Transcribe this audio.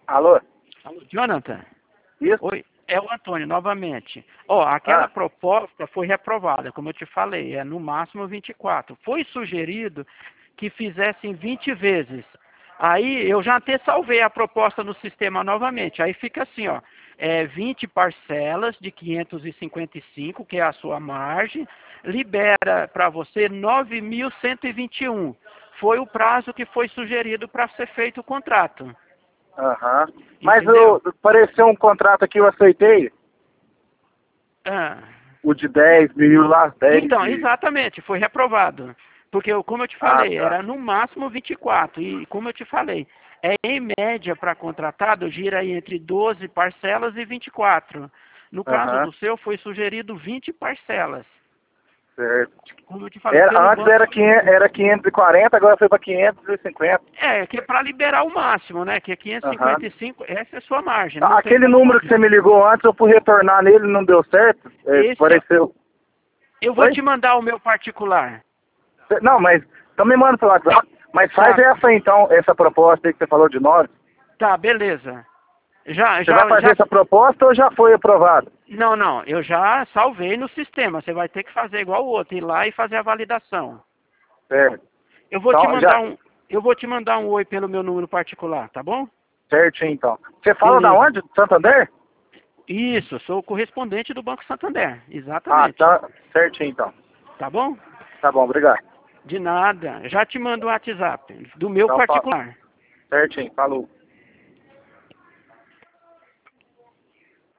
Alô? Alô, Jonathan? Isso? Oi, é o Antônio, novamente. Ó, aquela proposta foi reprovada, como eu te falei, é no máximo 24. Foi sugerido que fizessem 20 vezes. Aí eu já até salvei a proposta no sistema novamente. Aí fica assim, ó, 20 parcelas de 555, que é a sua margem, libera para você 9.121. Foi o prazo que foi sugerido para ser feito o contrato. Aham. Mas Entendeu? apareceu um contrato aqui, eu aceitei. Ah. O de 10 mil lá, 10 Então, mil. exatamente, foi reprovado. Porque, como eu te Ah, falei, tá. era no máximo 24. E, como eu te falei, em média para contratado, gira aí entre 12 parcelas e 24. No caso Aham, do seu, foi sugerido 20 parcelas. certo. Como eu te falei, pelo Antes banco. era 540, agora foi para 550. Que é para liberar o máximo, né? Que é Aham. 555, essa é a sua margem, não Tá, tem aquele como número que você me ligou antes, eu fui retornar nele, não deu certo. esse, Apareceu. eu vou Oi? te mandar o meu particular. Não, mas então me manda pelo WhatsApp. Mas faz Tá, essa então, essa proposta aí que você falou de nós. tá, beleza. Já, Você vai já, fazer já essa proposta ou já foi aprovado? Não, não, eu já salvei no sistema. Você vai ter que fazer igual o outro, ir lá e fazer a validação. Certo. Eu vou te Então, mandar já, um, eu vou te mandar um oi pelo meu número particular, tá bom? certinho então. Você fala da Beleza. onde? De Santander? Isso, sou o correspondente do Banco Santander. Ah, Exatamente. tá certinho então. Tá bom? Tá bom, obrigado. De nada. Já te mando o WhatsApp do meu Então, particular. certinho, falou.